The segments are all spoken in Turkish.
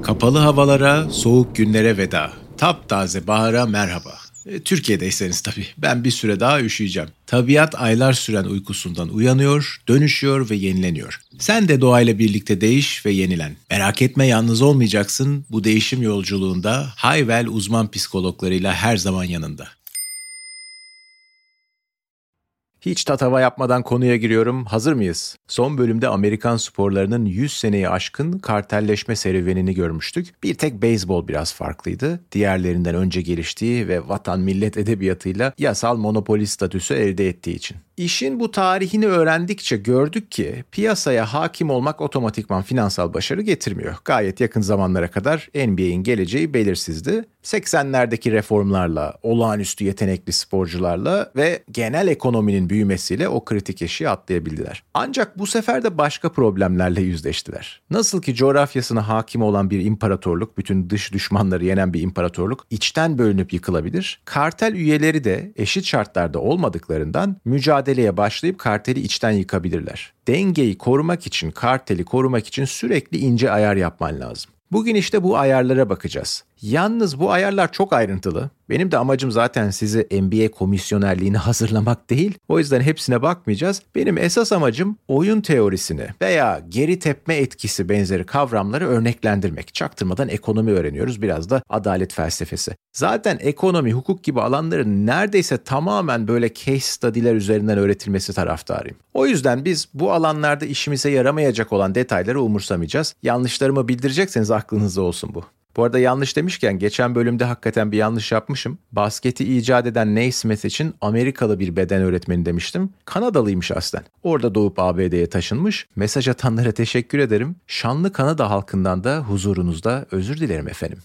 Kapalı havalara, soğuk günlere veda. Taptaze bahara merhaba. Türkiye'deyseniz tabii. Ben bir süre daha üşüyeceğim. Tabiat aylar süren uykusundan uyanıyor, dönüşüyor ve yenileniyor. Sen de doğayla birlikte değiş ve yenilen. Merak etme, yalnız olmayacaksın. Bu değişim yolculuğunda Hayvel uzman psikologlarıyla her zaman yanında. Hiç tatava yapmadan konuya giriyorum. Hazır mıyız? Son bölümde Amerikan sporlarının 100 seneyi aşkın kartelleşme serüvenini görmüştük. Bir tek beyzbol biraz farklıydı. Diğerlerinden önce geliştiği ve vatan millet edebiyatıyla yasal monopoli statüsü elde ettiği için. İşin bu tarihini öğrendikçe gördük ki piyasaya hakim olmak otomatikman finansal başarı getirmiyor. Gayet yakın zamanlara kadar NBA'in geleceği belirsizdi. 80'lerdeki reformlarla, olağanüstü yetenekli sporcularla ve genel ekonominin büyümesiyle o kritik eşiği atlayabildiler. Ancak bu sefer de başka problemlerle yüzleştiler. Nasıl ki coğrafyasına hakim olan bir imparatorluk, bütün dış düşmanları yenen bir imparatorluk içten bölünüp yıkılabilir. Kartel üyeleri de eşit şartlarda olmadıklarından mücadeleye başlayıp karteli içten yıkabilirler. Dengeyi korumak için, karteli korumak için sürekli ince ayar yapman lazım. Bugün işte bu ayarlara bakacağız. Yalnız bu ayarlar çok ayrıntılı. Benim de amacım zaten sizi NBA komisyonerliğine hazırlamak değil. O yüzden hepsine bakmayacağız. Benim esas amacım oyun teorisini veya geri tepme etkisi benzeri kavramları örneklendirmek. Çaktırmadan ekonomi öğreniyoruz, biraz da adalet felsefesi. Zaten ekonomi, hukuk gibi alanların neredeyse tamamen böyle case study'ler üzerinden öğretilmesi taraftarıyım. O yüzden biz bu alanlarda işimize yaramayacak olan detayları umursamayacağız. Yanlışlarımı bildirecekseniz aklınızda olsun bu. Bu arada yanlış demişken geçen bölümde hakikaten bir yanlış yapmışım. Basketi icat eden Naismith için Amerikalı bir beden öğretmeni demiştim. Kanadalıymış aslen. Orada doğup ABD'ye taşınmış. Mesaj atanlara teşekkür ederim. Şanlı Kanada halkından da huzurunuzda özür dilerim efendim.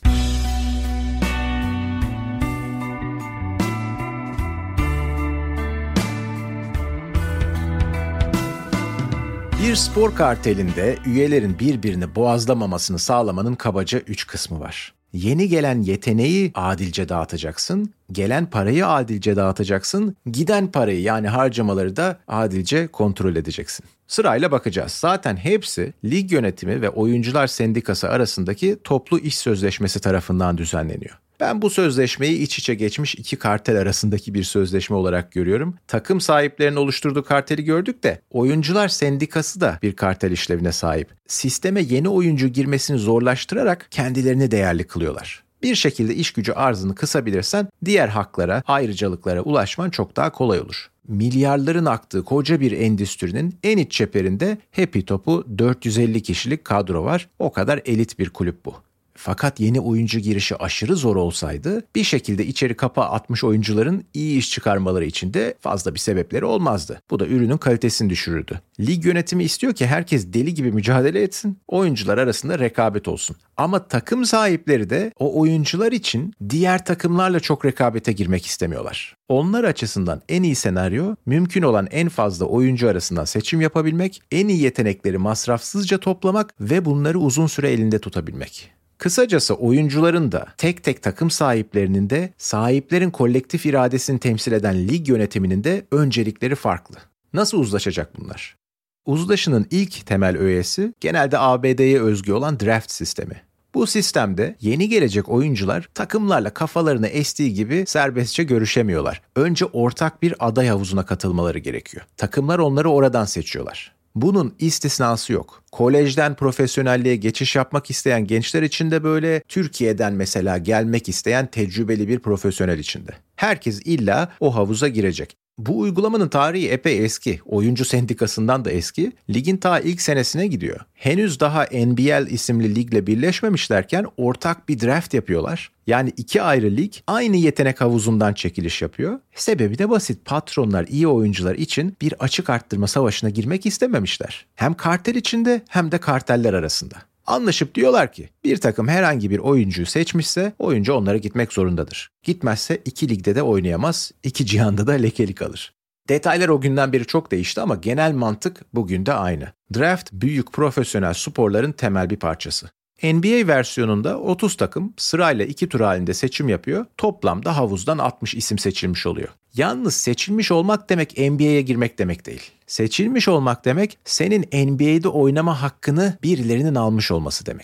Bir spor kartelinde üyelerin birbirini boğazlamamasını sağlamanın kabaca 3 kısmı var. Yeni gelen yeteneği adilce dağıtacaksın, gelen parayı adilce dağıtacaksın, giden parayı yani harcamaları da adilce kontrol edeceksin. Sırayla bakacağız. Zaten hepsi lig yönetimi ve oyuncular sendikası arasındaki toplu iş sözleşmesi tarafından düzenleniyor. Ben bu sözleşmeyi iç içe geçmiş iki kartel arasındaki bir sözleşme olarak görüyorum. Takım sahiplerinin oluşturduğu karteli gördük de oyuncular sendikası da bir kartel işlevine sahip. Sisteme yeni oyuncu girmesini zorlaştırarak kendilerini değerli kılıyorlar. Bir şekilde iş gücü arzını kısabilirsen diğer haklara, ayrıcalıklara ulaşman çok daha kolay olur. Milyarların aktığı koca bir endüstrinin en iç çeperinde Happy Top'u 450 kişilik kadro var. O kadar elit bir kulüp bu. Fakat yeni oyuncu girişi aşırı zor olsaydı bir şekilde içeri kapağı atmış oyuncuların iyi iş çıkarmaları için de fazla bir sebepleri olmazdı. Bu da ürünün kalitesini düşürürdü. Lig yönetimi istiyor ki herkes deli gibi mücadele etsin, oyuncular arasında rekabet olsun. Ama takım sahipleri de o oyuncular için diğer takımlarla çok rekabete girmek istemiyorlar. Onlar açısından en iyi senaryo mümkün olan en fazla oyuncu arasından seçim yapabilmek, en iyi yetenekleri masrafsızca toplamak ve bunları uzun süre elinde tutabilmek. Kısacası oyuncuların da tek tek takım sahiplerinin de sahiplerin kolektif iradesini temsil eden lig yönetiminin de öncelikleri farklı. Nasıl uzlaşacak bunlar? Uzlaşının ilk temel öğesi genelde ABD'ye özgü olan draft sistemi. Bu sistemde yeni gelecek oyuncular takımlarla kafalarına estiği gibi serbestçe görüşemiyorlar. Önce ortak bir aday havuzuna katılmaları gerekiyor. Takımlar onları oradan seçiyorlar. Bunun istisnası yok. Kolejden profesyonelliğe geçiş yapmak isteyen gençler için de böyle, Türkiye'den mesela gelmek isteyen tecrübeli bir profesyonel için de. Herkes illa o havuza girecek. Bu uygulamanın tarihi epey eski. Oyuncu sendikasından da eski. Ligin ta ilk senesine gidiyor. Henüz daha NBL isimli ligle birleşmemişlerken ortak bir draft yapıyorlar. Yani iki ayrı lig aynı yetenek havuzundan çekiliş yapıyor. Sebebi de basit. Patronlar iyi oyuncular için bir açık arttırma savaşına girmek istememişler. Hem kartel içinde hem de karteller arasında. Anlaşıp diyorlar ki bir takım herhangi bir oyuncuyu seçmişse oyuncu onlara gitmek zorundadır. Gitmezse iki ligde de oynayamaz, iki cihanda da lekeli kalır. Detaylar o günden beri çok değişti ama genel mantık bugün de aynı. Draft büyük profesyonel sporların temel bir parçası. NBA versiyonunda 30 takım sırayla 2 tur halinde seçim yapıyor. Toplamda havuzdan 60 isim seçilmiş oluyor. Yalnız seçilmiş olmak demek NBA'ye girmek demek değil. Seçilmiş olmak demek senin NBA'de oynama hakkını birilerinin almış olması demek.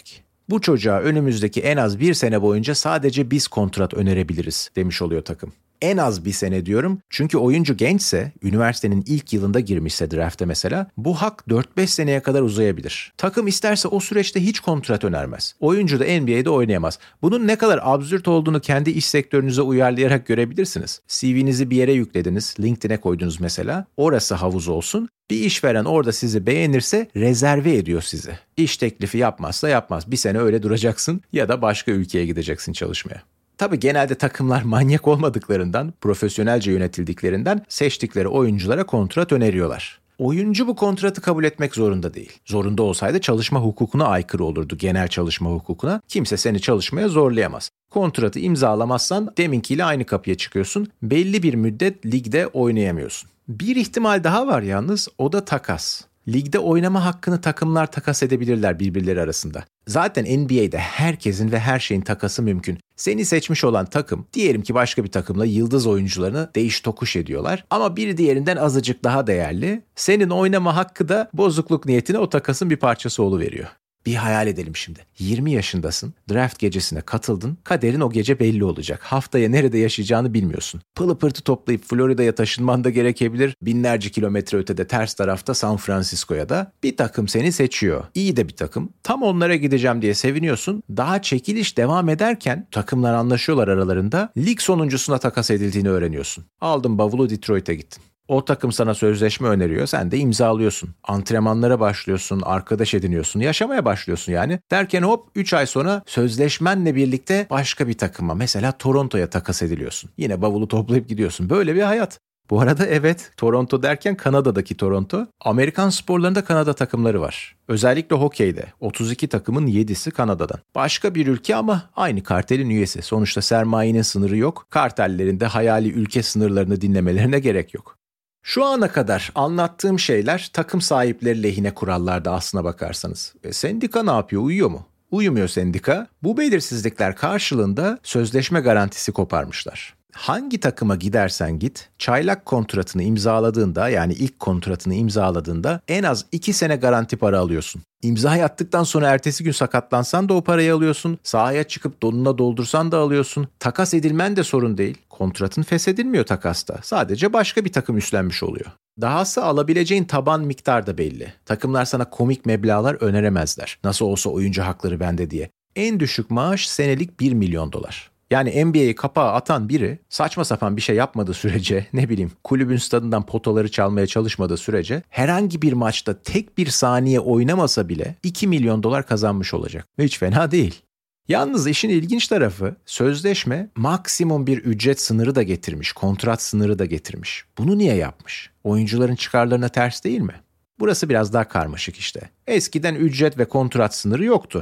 Bu çocuğa önümüzdeki en az bir sene boyunca sadece biz kontrat önerebiliriz demiş oluyor takım. En az bir sene diyorum çünkü oyuncu gençse, üniversitenin ilk yılında girmişse draft'e mesela, bu hak 4-5 seneye kadar uzayabilir. Takım isterse o süreçte hiç kontrat önermez. Oyuncu da NBA'de oynayamaz. Bunun ne kadar absürt olduğunu kendi iş sektörünüze uyarlayarak görebilirsiniz. CV'nizi bir yere yüklediniz, LinkedIn'e koydunuz mesela, orası havuz olsun. Bir işveren orada sizi beğenirse rezerve ediyor sizi. İş teklifi yapmazsa yapmaz. Bir sene öyle duracaksın ya da başka ülkeye gideceksin çalışmaya. Tabii genelde takımlar manyak olmadıklarından, profesyonelce yönetildiklerinden seçtikleri oyunculara kontrat öneriyorlar. Oyuncu bu kontratı kabul etmek zorunda değil. Zorunda olsaydı çalışma hukukuna aykırı olurdu, genel çalışma hukukuna. Kimse seni çalışmaya zorlayamaz. Kontratı imzalamazsan deminkiyle aynı kapıya çıkıyorsun. Belli bir müddet ligde oynayamıyorsun. Bir ihtimal daha var yalnız, o da takas. Ligde oynama hakkını takımlar takas edebilirler birbirleri arasında. Zaten NBA'de herkesin ve her şeyin takası mümkün. Seni seçmiş olan takım, diyelim ki başka bir takımla yıldız oyuncularını değiş tokuş ediyorlar. Ama biri diğerinden azıcık daha değerli. Senin oynama hakkı da bozukluk niyetine o takasın bir parçası oluveriyor. Bir hayal edelim şimdi. 20 yaşındasın, draft gecesine katıldın, kaderin o gece belli olacak. Haftaya nerede yaşayacağını bilmiyorsun. Pılı pırtı toplayıp Florida'ya taşınman da gerekebilir. Binlerce kilometre ötede ters tarafta San Francisco'ya da bir takım seni seçiyor. İyi de bir takım. Tam onlara gideceğim diye seviniyorsun. Daha çekiliş devam ederken takımlar anlaşıyorlar aralarında. Lig sonuncusuna takas edildiğini öğreniyorsun. Aldın bavulu Detroit'e gittin. O takım sana sözleşme öneriyor, sen de imzalıyorsun. Antrenmanlara başlıyorsun, arkadaş ediniyorsun, yaşamaya başlıyorsun yani. Derken hop 3 ay sonra sözleşmenle birlikte başka bir takıma, mesela Toronto'ya takas ediliyorsun. Yine bavulu toplayıp gidiyorsun. Böyle bir hayat. Bu arada evet, Toronto derken Kanada'daki Toronto. Amerikan sporlarında Kanada takımları var. Özellikle hokeyde 32 takımın 7'si Kanada'dan. Başka bir ülke ama aynı kartelin üyesi. Sonuçta sermayenin sınırı yok. Kartellerin de hayali ülke sınırlarını dinlemelerine gerek yok. Şu ana kadar anlattığım şeyler takım sahipleri lehine kurallarda aslına bakarsanız. Sendika ne yapıyor? Uyuyor mu? Uyumuyor sendika. Bu belirsizlikler karşılığında sözleşme garantisi koparmışlar. Hangi takıma gidersen git, çaylak kontratını imzaladığında, yani ilk kontratını imzaladığında en az 2 sene garanti para alıyorsun. İmzayı attıktan sonra ertesi gün sakatlansan da o parayı alıyorsun. Sahaya çıkıp donuna doldursan da alıyorsun. Takas edilmen de sorun değil. Kontratın feshedilmiyor takasta. Sadece başka bir takım üstlenmiş oluyor. Dahası alabileceğin taban miktar da belli. Takımlar sana komik meblağlar öneremezler. Nasıl olsa oyuncu hakları bende diye. En düşük maaş senelik 1 milyon dolar. Yani NBA'yi kapağa atan biri saçma sapan bir şey yapmadığı sürece, ne bileyim kulübün stadından potaları çalmaya çalışmadığı sürece herhangi bir maçta tek bir saniye oynamasa bile 2 milyon dolar kazanmış olacak. Hiç fena değil. Yalnız işin ilginç tarafı, sözleşme maksimum bir ücret sınırı da getirmiş, kontrat sınırı da getirmiş. Bunu niye yapmış? Oyuncuların çıkarlarına ters değil mi? Burası biraz daha karmaşık işte. Eskiden ücret ve kontrat sınırı yoktu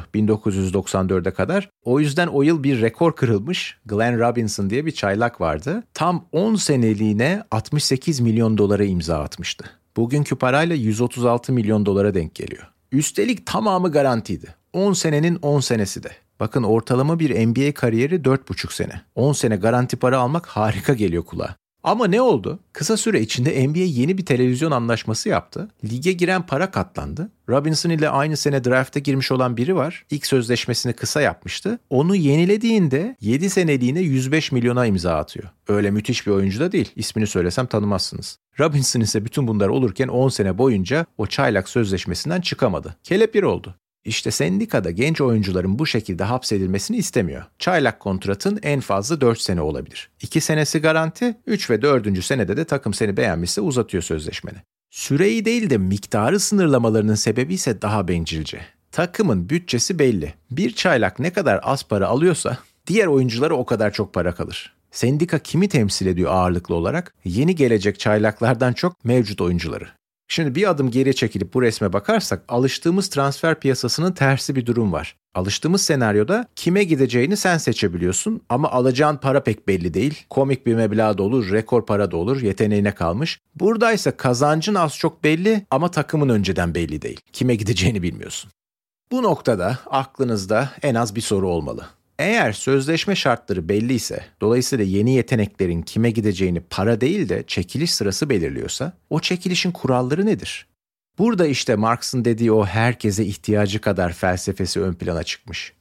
1994'e kadar. O yüzden o yıl bir rekor kırılmış. Glenn Robinson diye bir çaylak vardı. Tam 10 seneliğine 68 milyon dolara imza atmıştı. Bugünkü parayla 136 milyon dolara denk geliyor. Üstelik tamamı garantiydi. 10 senenin 10 senesi de. Bakın ortalama bir NBA kariyeri 4,5 sene. 10 sene garanti para almak harika geliyor kulağa. Ama ne oldu? Kısa süre içinde NBA yeni bir televizyon anlaşması yaptı. Lige giren para katlandı. Robinson ile aynı sene draft'a girmiş olan biri var. İlk sözleşmesini kısa yapmıştı. Onu yenilediğinde 7 seneliğine 105 milyona imza atıyor. Öyle müthiş bir oyuncu da değil. İsmini söylesem tanımazsınız. Robinson ise bütün bunlar olurken 10 sene boyunca o çaylak sözleşmesinden çıkamadı. Kelepir oldu. İşte sendikada genç oyuncuların bu şekilde hapsedilmesini istemiyor. Çaylak kontratın en fazla 4 sene olabilir. 2 senesi garanti, 3 ve 4. senede de takım seni beğenmişse uzatıyor sözleşmeni. Süreyi değil de miktarı sınırlamalarının sebebi ise daha bencilce. Takımın bütçesi belli. Bir çaylak ne kadar az para alıyorsa diğer oyunculara o kadar çok para kalır. Sendika kimi temsil ediyor ağırlıklı olarak? Yeni gelecek çaylaklardan çok mevcut oyuncuları. Şimdi bir adım geriye çekilip bu resme bakarsak alıştığımız transfer piyasasının tersi bir durum var. Alıştığımız senaryoda kime gideceğini sen seçebiliyorsun ama alacağın para pek belli değil. Komik bir meblağ da olur, rekor para da olur, yeteneğine kalmış. Buradaysa kazancın az çok belli ama takımın önceden belli değil. Kime gideceğini bilmiyorsun. Bu noktada aklınızda en az bir soru olmalı. Eğer sözleşme şartları belliyse, dolayısıyla yeni yeteneklerin kime gideceğini para değil de çekiliş sırası belirliyorsa, o çekilişin kuralları nedir? Burada işte Marx'ın dediği o herkese ihtiyacı kadar felsefesi ön plana çıkmış.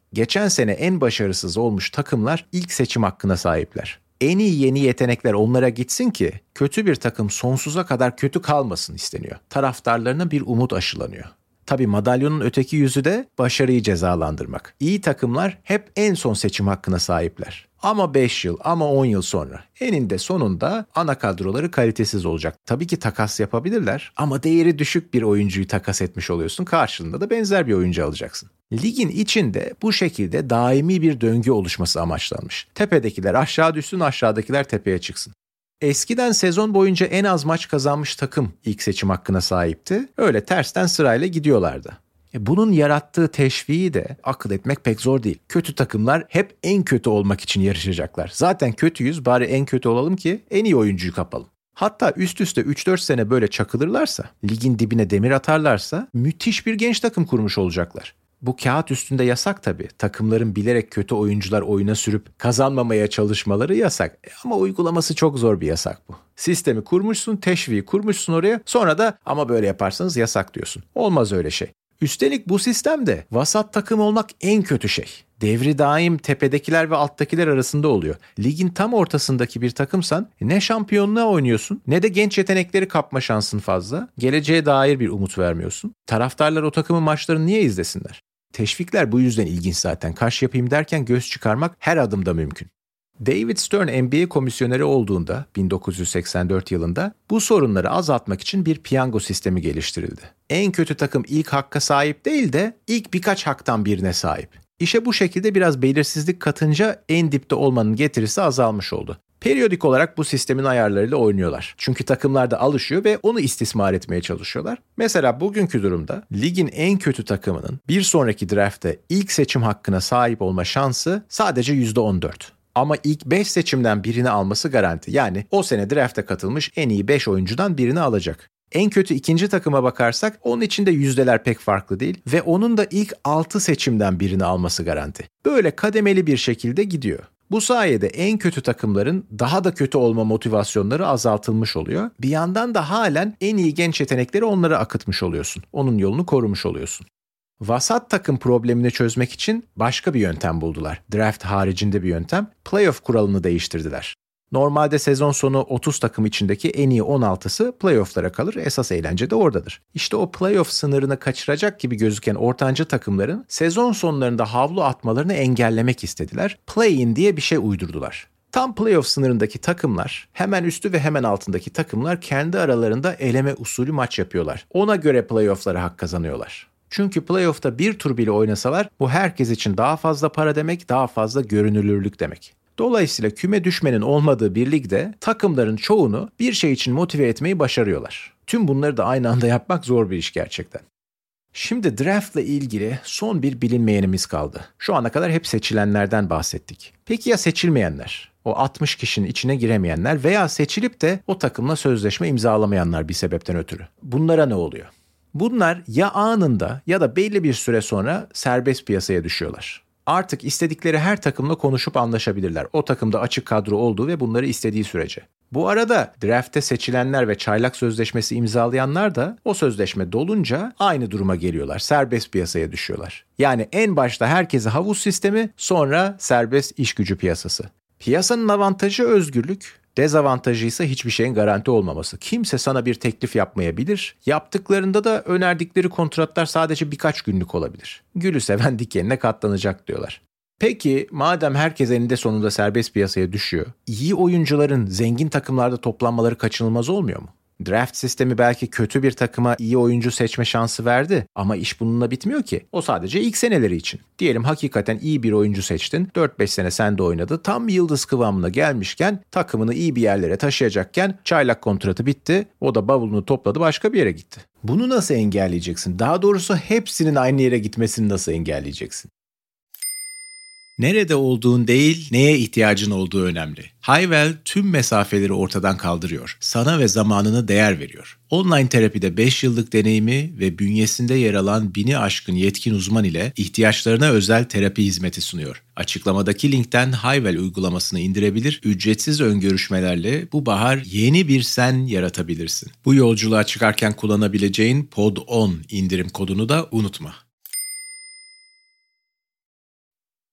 Geçen sene en başarısız olmuş takımlar ilk seçim hakkına sahipler. En iyi yeni yetenekler onlara gitsin ki kötü bir takım sonsuza kadar kötü kalmasın isteniyor. Taraftarlarına bir umut aşılanıyor. Tabii madalyonun öteki yüzü de başarıyı cezalandırmak. İyi takımlar hep en son seçim hakkına sahipler. Ama 5 yıl ama 10 yıl sonra eninde sonunda ana kadroları kalitesiz olacak. Tabii ki takas yapabilirler ama değeri düşük bir oyuncuyu takas etmiş oluyorsun. Karşılığında da benzer bir oyuncu alacaksın. Ligin içinde bu şekilde daimi bir döngü oluşması amaçlanmış. Tepedekiler aşağı düşsün, aşağıdakiler tepeye çıksın. Eskiden sezon boyunca en az maç kazanmış takım ilk seçim hakkına sahipti. Öyle tersten sırayla gidiyorlardı. Bunun yarattığı teşviği de akıl etmek pek zor değil. Kötü takımlar hep en kötü olmak için yarışacaklar. Zaten kötüyüz, bari en kötü olalım ki en iyi oyuncuyu kapalım. Hatta üst üste 3-4 sene böyle çakılırlarsa, ligin dibine demir atarlarsa müthiş bir genç takım kurmuş olacaklar. Bu kağıt üstünde yasak tabii. Takımların bilerek kötü oyuncular oyuna sürüp kazanmamaya çalışmaları yasak. Ama uygulaması çok zor bir yasak bu. Sistemi kurmuşsun, teşviği kurmuşsun oraya, sonra da ama böyle yaparsanız yasak diyorsun. Olmaz öyle şey. Üstelik bu sistemde vasat takım olmak en kötü şey. Devri daim tepedekiler ve alttakiler arasında oluyor. Ligin tam ortasındaki bir takımsan ne şampiyonluğa oynuyorsun ne de genç yetenekleri kapma şansın fazla. Geleceğe dair bir umut vermiyorsun. Taraftarlar o takımın maçlarını niye izlesinler? Teşvikler bu yüzden ilginç zaten. Kaş yapayım derken göz çıkarmak her adımda mümkün. David Stern NBA komisyoneri olduğunda 1984 yılında bu sorunları azaltmak için bir piyango sistemi geliştirildi. En kötü takım ilk hakka sahip değil de ilk birkaç haktan birine sahip. İşe bu şekilde biraz belirsizlik katınca en dipte olmanın getirisi azalmış oldu. Periyodik olarak bu sistemin ayarlarıyla oynuyorlar. Çünkü takımlar da alışıyor ve onu istismar etmeye çalışıyorlar. Mesela bugünkü durumda ligin en kötü takımının bir sonraki draftte ilk seçim hakkına sahip olma şansı sadece %14. Ama ilk 5 seçimden birini alması garanti. Yani o sene draft'a katılmış en iyi 5 oyuncudan birini alacak. En kötü ikinci takıma bakarsak onun için de yüzdeler pek farklı değil ve onun da ilk 6 seçimden birini alması garanti. Böyle kademeli bir şekilde gidiyor. Bu sayede en kötü takımların daha da kötü olma motivasyonları azaltılmış oluyor. Bir yandan da halen en iyi genç yetenekleri onlara akıtmış oluyorsun. Onun yolunu korumuş oluyorsun. Vasat takım problemini çözmek için başka bir yöntem buldular. Draft haricinde bir yöntem. Playoff kuralını değiştirdiler. Normalde sezon sonu 30 takım içindeki en iyi 16'sı playoff'lara kalır. Esas eğlence de oradadır. İşte o playoff sınırını kaçıracak gibi gözüken ortanca takımların sezon sonlarında havlu atmalarını engellemek istediler. Play-in diye bir şey uydurdular. Tam playoff sınırındaki takımlar, hemen üstü ve hemen altındaki takımlar kendi aralarında eleme usulü maç yapıyorlar. Ona göre playoff'lara hak kazanıyorlar. Çünkü playoff'ta bir tur bile oynasalar bu herkes için daha fazla para demek, daha fazla görünürlülük demek. Dolayısıyla küme düşmenin olmadığı bir ligde takımların çoğunu bir şey için motive etmeyi başarıyorlar. Tüm bunları da aynı anda yapmak zor bir iş gerçekten. Şimdi draft'la ilgili son bir bilinmeyenimiz kaldı. Şu ana kadar hep seçilenlerden bahsettik. Peki ya seçilmeyenler? O 60 kişinin içine giremeyenler veya seçilip de o takımla sözleşme imzalamayanlar bir sebepten ötürü. Bunlara ne oluyor? Bunlar ya anında ya da belli bir süre sonra serbest piyasaya düşüyorlar. Artık istedikleri her takımla konuşup anlaşabilirler. O takımda açık kadro olduğu ve bunları istediği sürece. Bu arada draft'te seçilenler ve çaylak sözleşmesi imzalayanlar da o sözleşme dolunca aynı duruma geliyorlar. Serbest piyasaya düşüyorlar. Yani en başta herkese havuz sistemi, sonra serbest iş gücü piyasası. Piyasanın avantajı özgürlük. Dezavantajı ise hiçbir şeyin garanti olmaması. Kimse sana bir teklif yapmayabilir. Yaptıklarında da önerdikleri kontratlar sadece birkaç günlük olabilir. Gülü seven dikenine katlanacak diyorlar. Peki madem herkes eninde sonunda serbest piyasaya düşüyor, iyi oyuncuların zengin takımlarda toplanmaları kaçınılmaz olmuyor mu? Draft sistemi belki kötü bir takıma iyi oyuncu seçme şansı verdi ama iş bununla bitmiyor ki. O sadece ilk seneleri için. Diyelim hakikaten iyi bir oyuncu seçtin, 4-5 sene sende oynadı, tam yıldız kıvamına gelmişken, takımını iyi bir yerlere taşıyacakken çaylak kontratı bitti, o da bavulunu topladı başka bir yere gitti. Bunu nasıl engelleyeceksin? Daha doğrusu hepsinin aynı yere gitmesini nasıl engelleyeceksin? Nerede olduğun değil, neye ihtiyacın olduğu önemli. Hayvel tüm mesafeleri ortadan kaldırıyor. Sana ve zamanına değer veriyor. Online terapide 5 yıllık deneyimi ve bünyesinde yer alan 1000'i aşkın yetkin uzman ile ihtiyaçlarına özel terapi hizmeti sunuyor. Açıklamadaki linkten Hayvel uygulamasını indirebilir, ücretsiz öngörüşmelerle bu bahar yeni bir sen yaratabilirsin. Bu yolculuğa çıkarken kullanabileceğin POD10 indirim kodunu da unutma.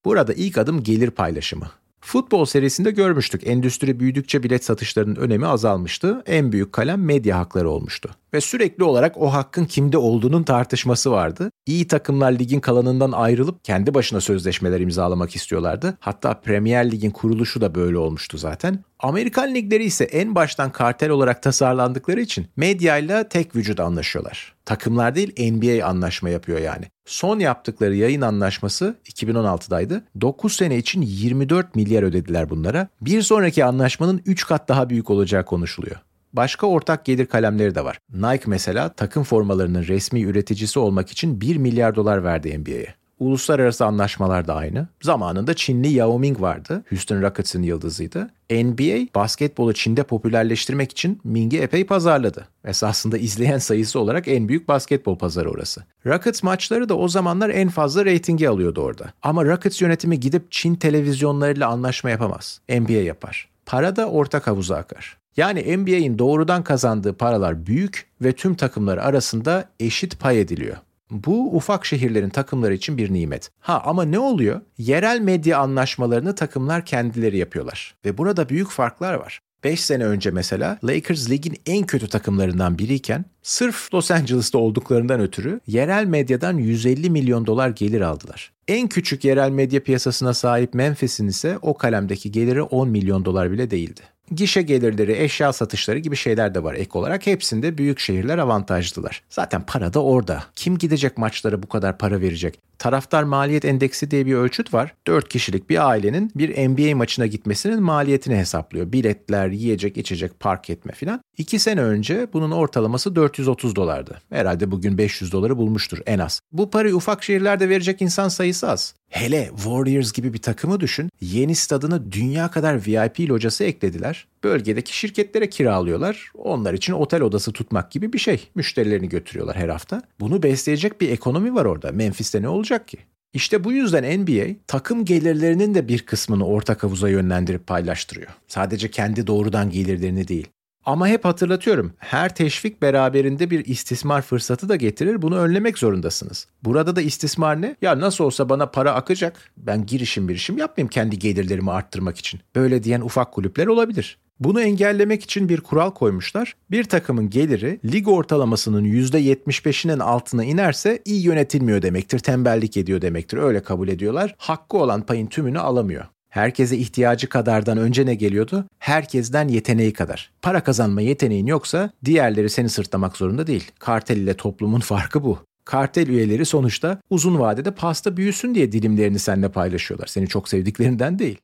Burada ilk adım gelir paylaşımı. Futbol serisinde görmüştük. Endüstri büyüdükçe bilet satışlarının önemi azalmıştı. En büyük kalem medya hakları olmuştu. Ve sürekli olarak o hakkın kimde olduğunun tartışması vardı. İyi takımlar ligin kalanından ayrılıp kendi başına sözleşmeler imzalamak istiyorlardı. Hatta Premier Lig'in kuruluşu da böyle olmuştu zaten. Amerikan ligleri ise en baştan kartel olarak tasarlandıkları için medyayla tek vücut anlaşıyorlar. Takımlar değil, NBA anlaşma yapıyor yani. Son yaptıkları yayın anlaşması 2016'daydı. 9 sene için 24 milyar ödediler bunlara. Bir sonraki anlaşmanın 3 kat daha büyük olacağı konuşuluyor. Başka ortak gelir kalemleri de var. Nike mesela takım formalarının resmi üreticisi olmak için 1 milyar dolar verdi NBA'ye. Uluslararası anlaşmalar da aynı. Zamanında Çinli Yao Ming vardı. Houston Rockets'ın yıldızıydı. NBA basketbolu Çin'de popülerleştirmek için Ming'i epey pazarladı. Esasında izleyen sayısı olarak en büyük basketbol pazarı orası. Rockets maçları da o zamanlar en fazla reytingi alıyordu orada. Ama Rockets yönetimi gidip Çin televizyonlarıyla anlaşma yapamaz. NBA yapar. Para da ortak havuza akar. Yani NBA'in doğrudan kazandığı paralar büyük ve tüm takımlar arasında eşit pay ediliyor. Bu ufak şehirlerin takımları için bir nimet. Ama ne oluyor? Yerel medya anlaşmalarını takımlar kendileri yapıyorlar. Ve burada büyük farklar var. 5 sene önce mesela Lakers ligin en kötü takımlarından biriyken sırf Los Angeles'ta olduklarından ötürü yerel medyadan 150 milyon dolar gelir aldılar. En küçük yerel medya piyasasına sahip Memphis'in ise o kalemdeki geliri 10 milyon dolar bile değildi. Gişe gelirleri, eşya satışları gibi şeyler de var ek olarak. Hepsinde büyük şehirler avantajlılar. Zaten para da orada. Kim gidecek maçlara bu kadar para verecek? Taraftar maliyet endeksi diye bir ölçüt var. 4 kişilik bir ailenin bir NBA maçına gitmesinin maliyetini hesaplıyor. Biletler, yiyecek, içecek, park etme filan. 2 sene önce bunun ortalaması 430 dolardı. Herhalde bugün 500 doları bulmuştur en az. Bu parayı ufak şehirlerde verecek insan sayısı az. Hele Warriors gibi bir takımı düşün. Yeni stadına dünya kadar VIP locası eklediler. Bölgedeki şirketlere kiralıyorlar. Onlar için otel odası tutmak gibi bir şey. Müşterilerini götürüyorlar her hafta. Bunu besleyecek bir ekonomi var orada. Memphis'te ne olacak ki? İşte bu yüzden NBA takım gelirlerinin de bir kısmını ortak havuza yönlendirip paylaştırıyor. Sadece kendi doğrudan gelirlerini değil. Ama hep hatırlatıyorum, her teşvik beraberinde bir istismar fırsatı da getirir, bunu önlemek zorundasınız. Burada da istismar ne? Ya nasıl olsa bana para akacak, ben girişim yapmayayım kendi gelirlerimi arttırmak için. Böyle diyen ufak kulüpler olabilir. Bunu engellemek için bir kural koymuşlar. Bir takımın geliri lig ortalamasının %75'inin altına inerse iyi yönetilmiyor demektir, tembellik ediyor demektir. Öyle kabul ediyorlar. Hakkı olan payın tümünü alamıyor. Herkese ihtiyacı kadardan önce ne geliyordu? Herkesten yeteneği kadar. Para kazanma yeteneğin yoksa diğerleri seni sırtlamak zorunda değil. Kartel ile toplumun farkı bu. Kartel üyeleri sonuçta uzun vadede pasta büyüsün diye dilimlerini seninle paylaşıyorlar. Seni çok sevdiklerinden değil.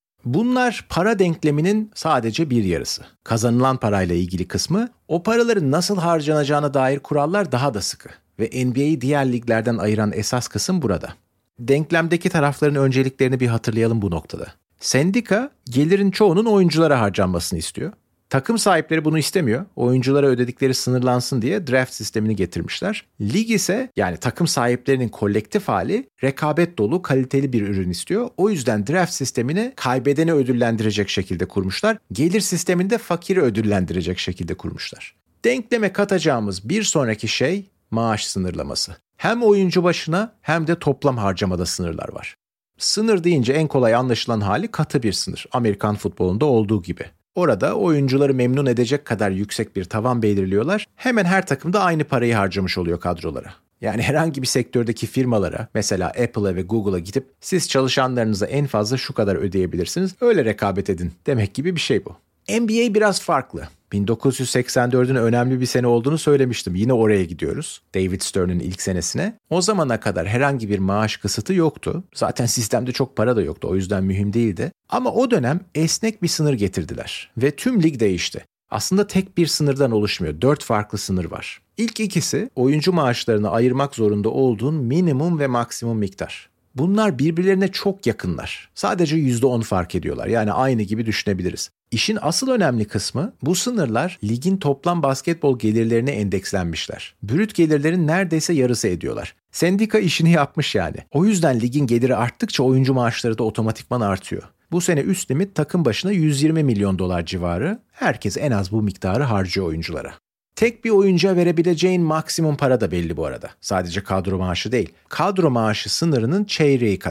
Bunlar para denkleminin sadece bir yarısı. Kazanılan parayla ilgili kısmı, o paraların nasıl harcanacağına dair kurallar daha da sıkı. Ve NBA'yi diğer liglerden ayıran esas kısım burada. Denklemdeki tarafların önceliklerini bir hatırlayalım bu noktada. Sendika, gelirin çoğunun oyunculara harcanmasını istiyor. Takım sahipleri bunu istemiyor. Oyunculara ödedikleri sınırlansın diye draft sistemini getirmişler. Lig ise, yani takım sahiplerinin kolektif hali, rekabet dolu, kaliteli bir ürün istiyor. O yüzden draft sistemini kaybedeni ödüllendirecek şekilde kurmuşlar. Gelir sistemini de fakiri ödüllendirecek şekilde kurmuşlar. Denkleme katacağımız bir sonraki şey maaş sınırlaması. Hem oyuncu başına hem de toplam harcamada sınırlar var. Sınır deyince en kolay anlaşılan hali katı bir sınır. Amerikan futbolunda olduğu gibi. Orada oyuncuları memnun edecek kadar yüksek bir tavan belirliyorlar. Hemen her takımda aynı parayı harcamış oluyor kadrolara. Yani herhangi bir sektördeki firmalara, mesela Apple'a ve Google'a gidip siz çalışanlarınıza en fazla şu kadar ödeyebilirsiniz, öyle rekabet edin demek gibi bir şey bu. NBA biraz farklı. 1984'ün önemli bir sene olduğunu söylemiştim. Yine oraya gidiyoruz. David Stern'ın ilk senesine. O zamana kadar herhangi bir maaş kısıtı yoktu. Zaten sistemde çok para da yoktu. O yüzden mühim değildi. Ama o dönem esnek bir sınır getirdiler. Ve tüm lig değişti. Aslında tek bir sınırdan oluşmuyor. 4 farklı sınır var. İlk ikisi oyuncu maaşlarını ayırmak zorunda olduğun minimum ve maksimum miktar. Bunlar birbirlerine çok yakınlar. Sadece %10 fark ediyorlar. Yani aynı gibi düşünebiliriz. İşin asıl önemli kısmı, bu sınırlar ligin toplam basketbol gelirlerine endekslenmişler. Brüt gelirlerin neredeyse yarısı ediyorlar. Sendika işini yapmış yani. O yüzden ligin geliri arttıkça oyuncu maaşları da otomatikman artıyor. Bu sene üst limit takım başına 120 milyon dolar civarı. Herkes en az bu miktarı harcıyor oyunculara. Tek bir oyuncuya verebileceğin maksimum para da belli bu arada. Sadece kadro maaşı değil. Kadro maaşı sınırının çeyreği kadar.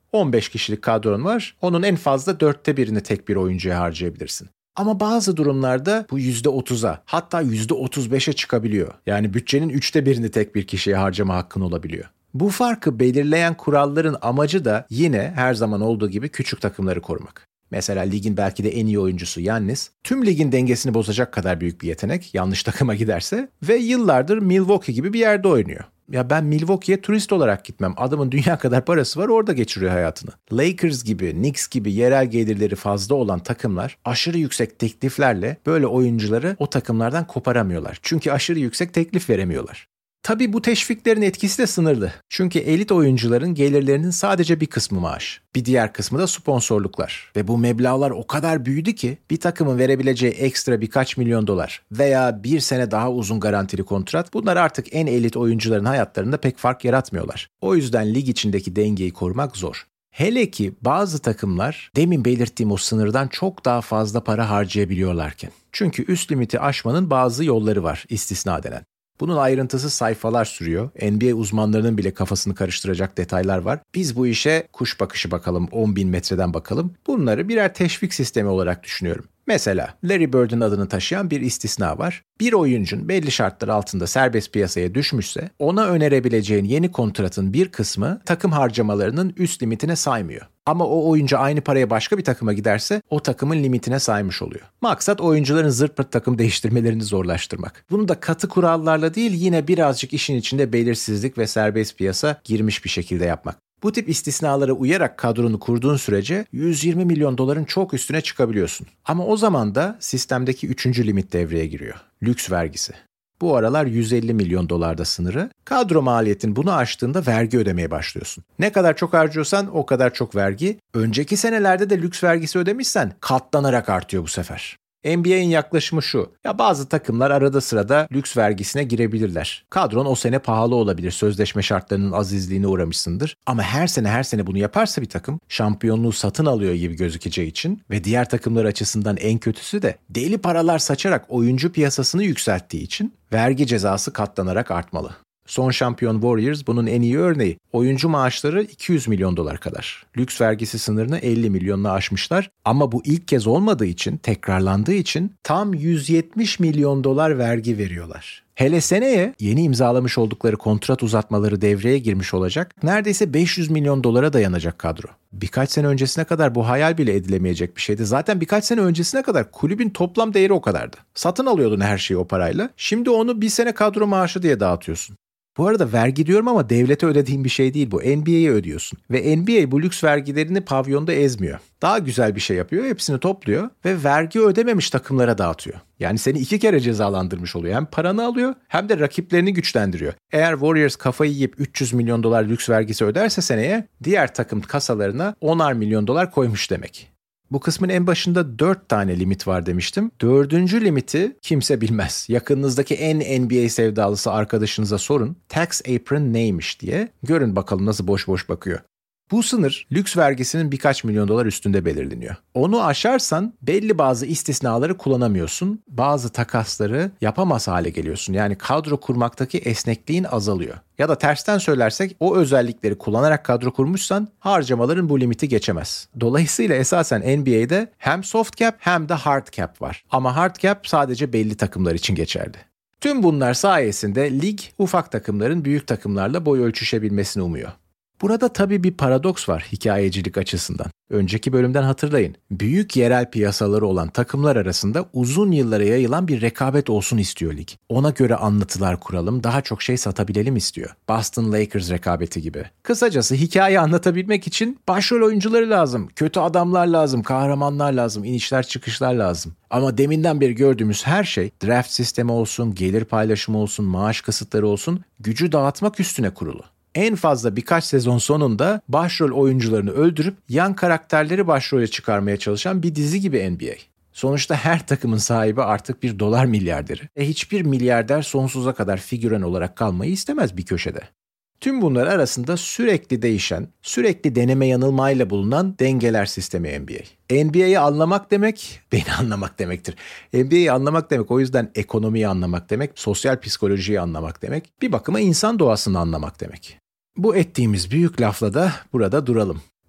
15 kişilik kadron var. Onun en fazla 1/4'ünü tek bir oyuncuya harcayabilirsin. Ama bazı durumlarda bu %30'a hatta %35'e çıkabiliyor. Yani bütçenin 1/3'ünü tek bir kişiye harcama hakkın olabiliyor. Bu farkı belirleyen kuralların amacı da yine her zaman olduğu gibi küçük takımları korumak. Mesela ligin belki de en iyi oyuncusu Giannis, tüm ligin dengesini bozacak kadar büyük bir yetenek yanlış takıma giderse ve yıllardır Milwaukee gibi bir yerde oynuyor. Ya ben Milwaukee'ye turist olarak gitmem. Adamın dünya kadar parası var, orada geçiriyor hayatını. Lakers gibi, Knicks gibi yerel gelirleri fazla olan takımlar aşırı yüksek tekliflerle böyle oyuncuları o takımlardan koparamıyorlar. Çünkü aşırı yüksek teklif veremiyorlar. Tabii bu teşviklerin etkisi de sınırlı. Çünkü elit oyuncuların gelirlerinin sadece bir kısmı maaş. Bir diğer kısmı da sponsorluklar. Ve bu meblağlar o kadar büyüdü ki bir takımın verebileceği ekstra birkaç milyon dolar veya bir sene daha uzun garantili kontrat, bunlar artık en elit oyuncuların hayatlarında pek fark yaratmıyorlar. O yüzden lig içindeki dengeyi korumak zor. Hele ki bazı takımlar demin belirttiğim o sınırdan çok daha fazla para harcayabiliyorlarken. Çünkü üst limiti aşmanın bazı yolları var, istisna denen. Bunun ayrıntısı sayfalar sürüyor. NBA uzmanlarının bile kafasını karıştıracak detaylar var. Biz bu işe kuş bakışı bakalım, 10.000 metreden bakalım. Bunları birer teşvik sistemi olarak düşünüyorum. Mesela Larry Bird'ün adını taşıyan bir istisna var. Bir oyuncun belli şartlar altında serbest piyasaya düşmüşse ona önerebileceğin yeni kontratın bir kısmı takım harcamalarının üst limitine saymıyor. Ama o oyuncu aynı paraya başka bir takıma giderse o takımın limitine saymış oluyor. Maksat oyuncuların zırt pırt takım değiştirmelerini zorlaştırmak. Bunu da katı kurallarla değil, yine birazcık işin içinde belirsizlik ve serbest piyasa girmiş bir şekilde yapmak. Bu tip istisnalara uyarak kadronu kurduğun sürece 120 milyon doların çok üstüne çıkabiliyorsun. Ama o zaman da sistemdeki 3. limit devreye giriyor. Lüks vergisi. Bu aralar 150 milyon dolarda sınırı. Kadro maliyetin bunu aştığında vergi ödemeye başlıyorsun. Ne kadar çok harcıyorsan o kadar çok vergi. Önceki senelerde de lüks vergisi ödemişsen katlanarak artıyor bu sefer. NBA'in yaklaşımı şu: ya bazı takımlar arada sırada lüks vergisine girebilirler. Kadron o sene pahalı olabilir, sözleşme şartlarının azizliğine uğramışsındır. Ama her sene bunu yaparsa bir takım şampiyonluğu satın alıyor gibi gözükeceği için ve diğer takımlar açısından en kötüsü de deli paralar saçarak oyuncu piyasasını yükselttiği için vergi cezası katlanarak artmalı. Son şampiyon Warriors bunun en iyi örneği. Oyuncu maaşları 200 milyon dolar kadar. Lüks vergisi sınırını 50 milyonla aşmışlar. Ama bu ilk kez olmadığı için, tekrarlandığı için tam 170 milyon dolar vergi veriyorlar. Hele seneye yeni imzalamış oldukları kontrat uzatmaları devreye girmiş olacak. Neredeyse 500 milyon dolara dayanacak kadro. Birkaç sene öncesine kadar bu hayal bile edilemeyecek bir şeydi. Zaten birkaç sene öncesine kadar kulübün toplam değeri o kadardı. Satın alıyordun her şeyi o parayla. Şimdi onu bir sene kadro maaşı diye dağıtıyorsun. Bu arada vergi diyorum ama devlete ödediğin bir şey değil bu. NBA'ye ödüyorsun. Ve NBA bu lüks vergilerini pavyonda ezmiyor. Daha güzel bir şey yapıyor, hepsini topluyor ve vergi ödememiş takımlara dağıtıyor. Yani seni 2 kere cezalandırmış oluyor. Hem paranı alıyor hem de rakiplerini güçlendiriyor. Eğer Warriors kafayı yiyip 300 milyon dolar lüks vergisi öderse seneye, diğer takım kasalarına 10'ar milyon dolar koymuş demek. Bu kısmın en başında 4 tane limit var demiştim. 4. limiti kimse bilmez. Yakınınızdaki en NBA sevdalısı arkadaşınıza sorun. Tax apron neymiş diye. Görün bakalım nasıl boş boş bakıyor. Bu sınır lüks vergisinin birkaç milyon dolar üstünde belirleniyor. Onu aşarsan belli bazı istisnaları kullanamıyorsun. Bazı takasları yapamaz hale geliyorsun. Yani kadro kurmaktaki esnekliğin azalıyor. Ya da tersten söylersek o özellikleri kullanarak kadro kurmuşsan harcamaların bu limiti geçemez. Dolayısıyla esasen NBA'de hem soft cap hem de hard cap var. Ama hard cap sadece belli takımlar için geçerli. Tüm bunlar sayesinde lig ufak takımların büyük takımlarla boy ölçüşebilmesini umuyor. Burada tabii bir paradoks var hikayecilik açısından. Önceki bölümden hatırlayın. Büyük yerel piyasaları olan takımlar arasında uzun yıllara yayılan bir rekabet olsun istiyor lig. Ona göre anlatılar kuralım, daha çok şey satabilelim istiyor. Boston Lakers rekabeti gibi. Kısacası hikaye anlatabilmek için başrol oyuncuları lazım, kötü adamlar lazım, kahramanlar lazım, inişler çıkışlar lazım. Ama deminden beri gördüğümüz her şey, draft sistemi olsun, gelir paylaşımı olsun, maaş kısıtları olsun, gücü dağıtmak üstüne kurulu. En fazla birkaç sezon sonunda başrol oyuncularını öldürüp yan karakterleri başrole çıkarmaya çalışan bir dizi gibi NBA. Sonuçta her takımın sahibi artık bir dolar milyarderi. Hiçbir milyarder sonsuza kadar figüren olarak kalmayı istemez bir köşede. Tüm bunlar arasında sürekli değişen, sürekli deneme yanılmayla bulunan dengeler sistemi NBA. NBA'yi anlamak demek, beni anlamak demektir. NBA'yi anlamak demek o yüzden ekonomiyi anlamak demek, sosyal psikolojiyi anlamak demek, bir bakıma insan doğasını anlamak demek. Bu ettiğimiz büyük lafla da burada duralım.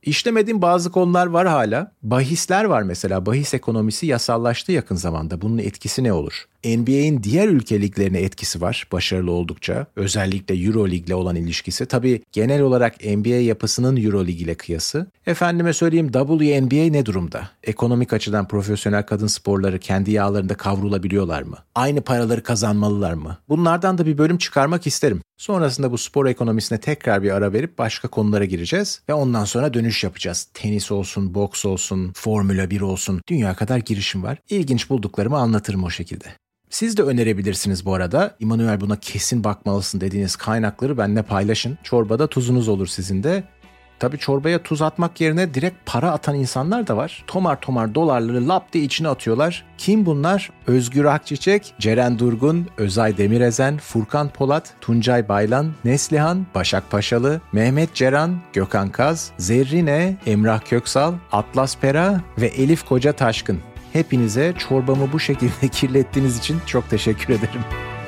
İşlemediğim bazı konular var hala. Bahisler var mesela. Bahis ekonomisi yasallaştı yakın zamanda. Bunun etkisi ne olur? NBA'in diğer ülke liglerine etkisi var başarılı oldukça. Özellikle Euroleague'le olan ilişkisi. Tabii genel olarak NBA yapısının Euroleague ile kıyası. Efendime söyleyeyim WNBA ne durumda? Ekonomik açıdan profesyonel kadın sporları kendi yağlarında kavrulabiliyorlar mı? Aynı paraları kazanmalılar mı? Bunlardan da bir bölüm çıkarmak isterim. Sonrasında bu spor ekonomisine tekrar bir ara verip başka konulara gireceğiz ve ondan sonra dönüş yapacağız. Tenis olsun, boks olsun, Formula 1 olsun, dünya kadar girişim var. İlginç bulduklarımı anlatırım o şekilde. Siz de önerebilirsiniz bu arada. İmanuel buna kesin bakmalısın dediğiniz kaynakları benimle paylaşın. Çorbada tuzunuz olur sizin de. Tabii çorbaya tuz atmak yerine direkt para atan insanlar da var. Tomar tomar dolarları lap diye içine atıyorlar. Kim bunlar? Özgür Akçiçek, Ceren Durgun, Özay Demirezen, Furkan Polat, Tuncay Baylan, Neslihan, Başak Paşalı, Mehmet Ceren, Gökhan Kaz, Zerrine, Emrah Köksal, Atlas Pera ve Elif Koca Taşkın. Hepinize çorbamı bu şekilde kirlettiğiniz için çok teşekkür ederim.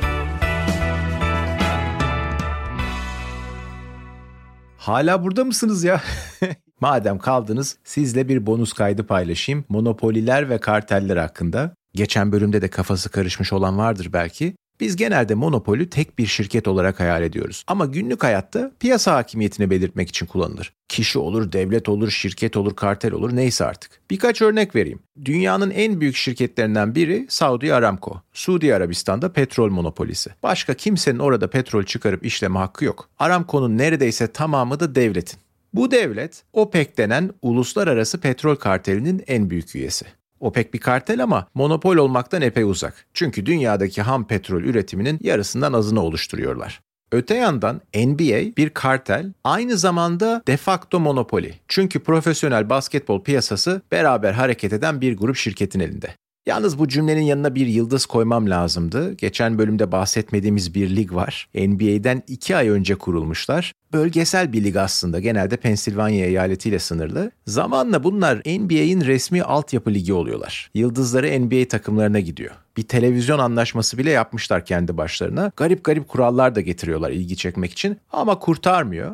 Hala burada mısınız ya? Madem kaldınız, sizle bir bonus kaydı paylaşayım. Monopoliler ve karteller hakkında. Geçen bölümde de kafası karışmış olan vardır belki. Biz genelde monopoli tek bir şirket olarak hayal ediyoruz. Ama günlük hayatta piyasa hakimiyetini belirtmek için kullanılır. Kişi olur, devlet olur, şirket olur, kartel olur, neyse artık. Birkaç örnek vereyim. Dünyanın en büyük şirketlerinden biri Saudi Aramco. Suudi Arabistan'da petrol monopolisi. Başka kimsenin orada petrol çıkarıp işleme hakkı yok. Aramco'nun neredeyse tamamı da devletin. Bu devlet OPEC denen uluslararası petrol kartelinin en büyük üyesi. OPEC bir kartel ama monopol olmaktan epey uzak. Çünkü dünyadaki ham petrol üretiminin yarısından azını oluşturuyorlar. Öte yandan NBA bir kartel, aynı zamanda de facto monopoli. Çünkü profesyonel basketbol piyasası beraber hareket eden bir grup şirketin elinde. Yalnız bu cümlenin yanına bir yıldız koymam lazımdı. Geçen bölümde bahsetmediğimiz bir lig var. NBA'den 2 ay önce kurulmuşlar. Bölgesel bir lig aslında. Genelde Pensilvanya eyaletiyle sınırlı. Zamanla bunlar NBA'in resmi altyapı ligi oluyorlar. Yıldızları NBA takımlarına gidiyor. Bir televizyon anlaşması bile yapmışlar kendi başlarına. Garip garip kurallar da getiriyorlar ilgi çekmek için. Ama kurtarmıyor.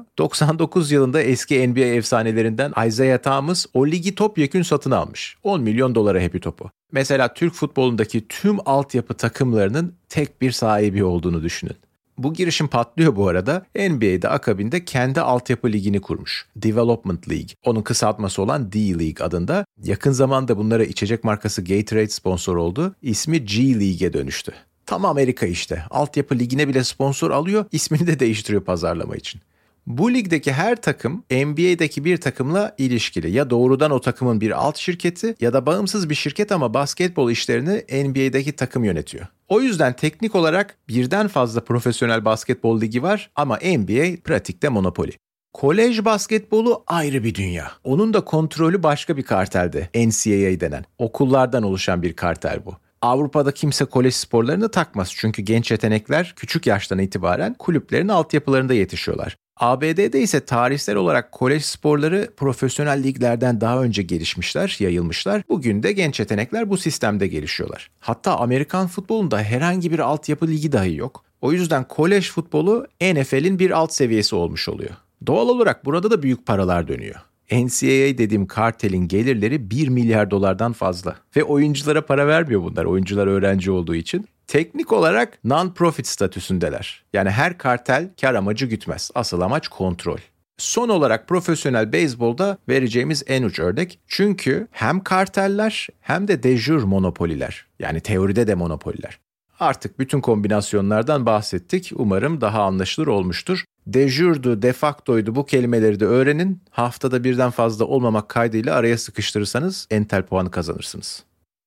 99 yılında eski NBA efsanelerinden Isaiah Thomas o ligi topyekün satın almış. 10 milyon dolara Happy Top'u. Mesela Türk futbolundaki tüm altyapı takımlarının tek bir sahibi olduğunu düşünün. Bu girişim patlıyor bu arada. NBA'de akabinde kendi altyapı ligini kurmuş. Development League. Onun kısaltması olan D-League adında. Yakın zamanda bunlara içecek markası Gatorade sponsor oldu. İsmi G-League'e dönüştü. Tam Amerika işte. Altyapı ligine bile sponsor alıyor. İsmini de değiştiriyor pazarlama için. Bu ligdeki her takım NBA'deki bir takımla ilişkili. Ya doğrudan o takımın bir alt şirketi ya da bağımsız bir şirket ama basketbol işlerini NBA'deki takım yönetiyor. O yüzden teknik olarak birden fazla profesyonel basketbol ligi var ama NBA pratikte monopoli. Kolej basketbolu ayrı bir dünya. Onun da kontrolü başka bir kartelde. NCAA denen. Okullardan oluşan bir kartel bu. Avrupa'da kimse kolej sporlarını takmaz çünkü genç yetenekler küçük yaştan itibaren kulüplerin altyapılarında yetişiyorlar. ABD'de ise tarihsel olarak kolej sporları profesyonel liglerden daha önce gelişmişler, yayılmışlar. Bugün de genç yetenekler bu sistemde gelişiyorlar. Hatta Amerikan futbolunda herhangi bir altyapı ligi dahi yok. O yüzden kolej futbolu NFL'in bir alt seviyesi olmuş oluyor. Doğal olarak burada da büyük paralar dönüyor. NCAA dediğim kartelin gelirleri 1 milyar dolardan fazla. Ve oyunculara para vermiyor bunlar, oyuncular öğrenci olduğu için. Teknik olarak non-profit statüsündeler. Yani her kartel kar amacı gütmez. Asıl amaç kontrol. Son olarak profesyonel beyzbolda vereceğimiz en uç örnek. Çünkü hem karteller hem de jure monopoliler. Yani teoride de monopoliler. Artık bütün kombinasyonlardan bahsettik. Umarım daha anlaşılır olmuştur. De jure'du, de facto'ydu bu kelimeleri de öğrenin. Haftada birden fazla olmamak kaydıyla araya sıkıştırırsanız entel puanı kazanırsınız.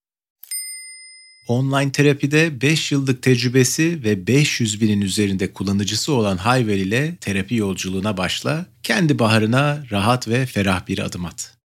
Online terapide 5 yıllık tecrübesi ve 500 binin üzerinde kullanıcısı olan Hayvel ile terapi yolculuğuna başla, kendi baharına rahat ve ferah bir adım at.